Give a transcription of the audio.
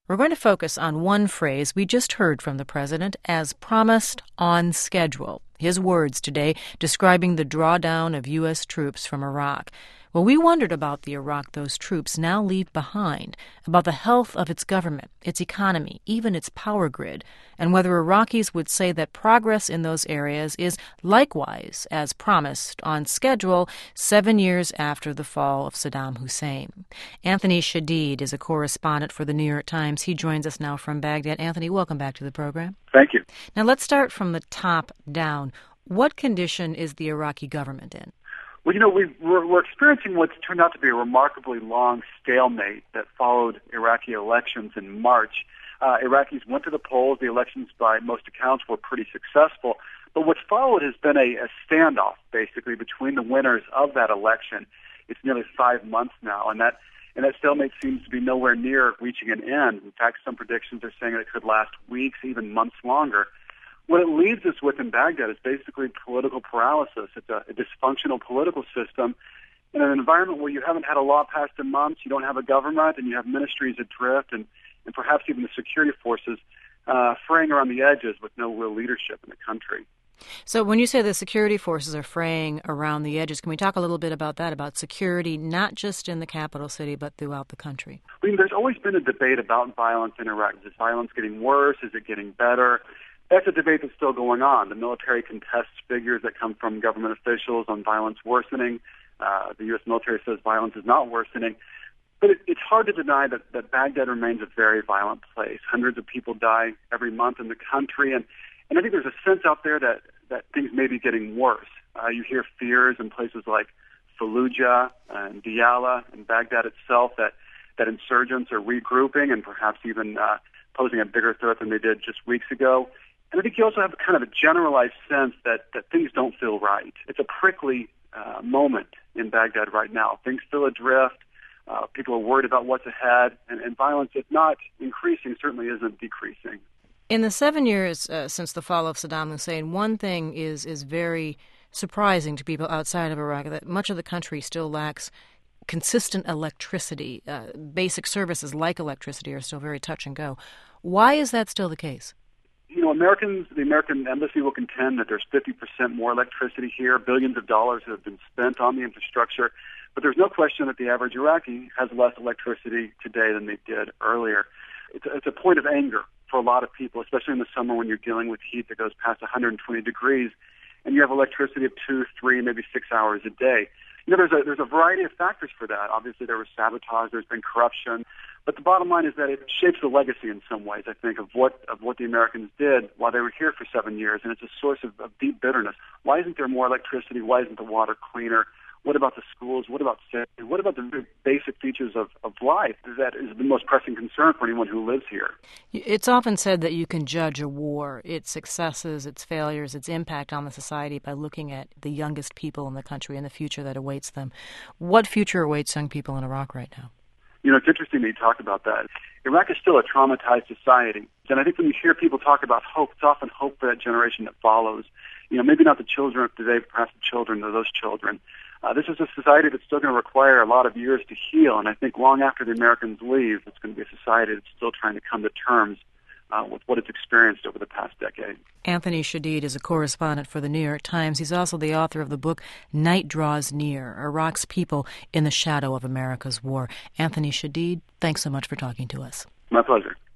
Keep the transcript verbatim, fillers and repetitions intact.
We're going to focus on one phrase we just heard from the president, as promised, on schedule. His words today describing the drawdown of U S troops from Iraq. Well, we wondered about the Iraq those troops now leave behind, about the health of its government, its economy, even its power grid, and whether Iraqis would say that progress in those areas is likewise, as promised, on schedule seven years after the fall of Saddam Hussein. Anthony Shadid is a correspondent for the New York Times. He joins us now from Baghdad. Anthony, welcome back to the program. Thank you. Now, let's start from the top down. What condition is the Iraqi government in? Well, you know, we've, we're, we're experiencing what's turned out to be a remarkably long stalemate that followed Iraqi elections in March. Uh, Iraqis went to the polls. The elections, by most accounts, were pretty successful. But what's followed has been a, a standoff, basically, between the winners of that election. It's nearly five months now, and that and that stalemate seems to be nowhere near reaching an end. In fact, some predictions are saying that it could last weeks, even months longer. What it leaves us with in Baghdad is basically political paralysis. It's a, a dysfunctional political system in an environment where you haven't had a law passed in months, you don't have a government, and you have ministries adrift, and, and perhaps even the security forces uh, fraying around the edges with no real leadership in the country. So when you say the security forces are fraying around the edges, can we talk a little bit about that, about security not just in the capital city but throughout the country? I mean, there's always been a debate about violence in Iraq. Is violence getting worse? Is it getting better? That's a debate that's still going on. The military contests figures that come from government officials on violence worsening. Uh, the U S military says violence is not worsening. But it, it's hard to deny that, that Baghdad remains a very violent place. Hundreds of people die every month in the country. And, and I think there's a sense out there that, that things may be getting worse. Uh, you hear fears in places like Fallujah and Diyala and Baghdad itself that, that insurgents are regrouping and perhaps even uh, posing a bigger threat than they did just weeks ago. And I think you also have kind of a generalized sense that, that things don't feel right. It's a prickly uh, moment in Baghdad right now. Things feel adrift. Uh, people are worried about what's ahead. And, and violence, if not increasing, certainly isn't decreasing. In the seven years uh, since the fall of Saddam Hussein, one thing is, is very surprising to people outside of Iraq, that much of the country still lacks consistent electricity. Uh, basic services like electricity are still very touch and go. Why is that still the case? You know, Americans, the American embassy will contend that there's fifty percent more electricity here, billions of dollars have been spent on the infrastructure, but there's no question that the average Iraqi has less electricity today than they did earlier. It's a, it's a point of anger for a lot of people, especially in the summer when you're dealing with heat that goes past one hundred twenty degrees, and you have electricity of two, three, maybe six hours a day. You know, there's a, there's a variety of factors for that. Obviously, there was sabotage, there's been corruption. But the bottom line is that it shapes the legacy in some ways, I think, of what of what the Americans did while they were here for seven years. And it's a source of, of deep bitterness. Why isn't there more electricity? Why isn't the water cleaner? What about the schools? What about safety? What about the very basic features of, of life? That is the most pressing concern for anyone who lives here. It's often said that you can judge a war, its successes, its failures, its impact on the society by looking at the youngest people in the country and the future that awaits them. What future awaits young people in Iraq right now? You know, it's interesting that you talk about that. Iraq is still a traumatized society. And I think when you hear people talk about hope, it's often hope for that generation that follows. You know, maybe not the children of today, but perhaps the children of those children. Uh, this is a society that's still going to require a lot of years to heal. And I think long after the Americans leave, it's going to be a society that's still trying to come to terms uh, with what it's experienced over the past decade. Anthony Shadid is a correspondent for the New York Times. He's also the author of the book Night Draws Near, Iraq's People in the Shadow of America's War. Anthony Shadid, thanks so much for talking to us. My pleasure.